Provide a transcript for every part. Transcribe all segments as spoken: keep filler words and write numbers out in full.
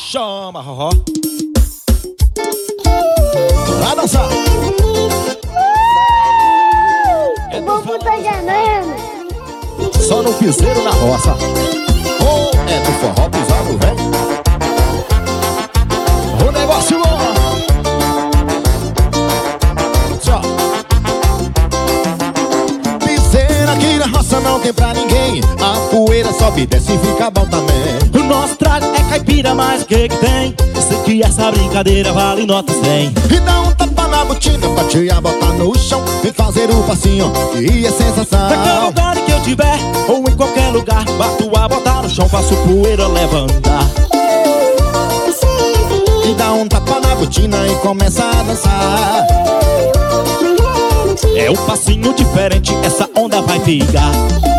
chama, roró. Bora dançar. O povo tá ganhando. Só no piseiro na roça. Oh, é do forró pisado, velho. O negócio bom. Tchau. Piseiro aqui na roça não tem pra ninguém. A poeira sobe, desce e fica bom também. O nosso traje é caipira, mas o que que tem? Sei que essa brincadeira vale nota cem. E dá um tapa na botina pra tia botar no chão e fazer o passinho, e é sensação. Qualquer lugar que eu tiver, ou em qualquer lugar, bato a botar no chão, faço poeira levantar. E dá um tapa na botina e começa a dançar. É um passinho diferente, essa onda vai ficar.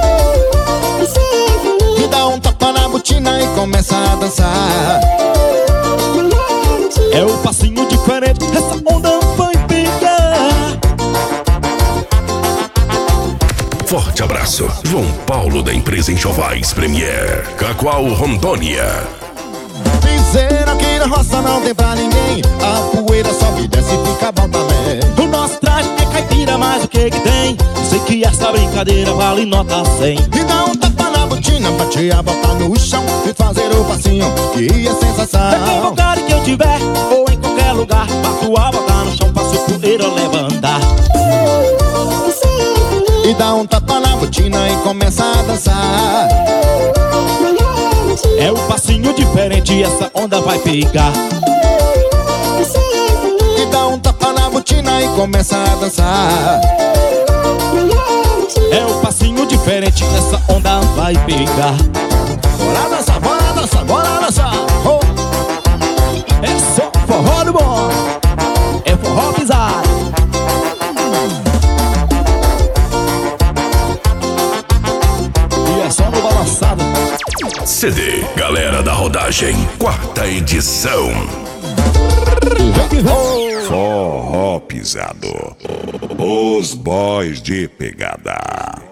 E dá um tapa na botina e começa a dançar. É um passinho diferente, essa onda vai ficar. Forte abraço, João Paulo da empresa Enxovais Premier, Cacoal, Rondônia. Piseiro aqui na roça não tem pra ninguém. A poeira sobe, desce e fica bom também. O nosso traje é caipira, mas o que que tem? Sei que essa brincadeira vale nota cem. E dá um tapa na botina pra tia botar no chão e fazer o passinho, que é sensação. Qualquer lugar que eu tiver, ou em qualquer lugar, bato a botar no chão, faço poeira levantar. E dá um tapa na botina e começa a dançar. É um passinho diferente, essa onda vai ficar. E dá um tapa na botina e começa a dançar. É um passinho diferente, essa onda vai ficar. Bora dançar, bora dançar, bora dançar. Oh. É só forró do bom, é forró pisado. E é só no balançado. C D Galera da Rodagem, quarta edição. Forró Pisado. Os boys de pegada.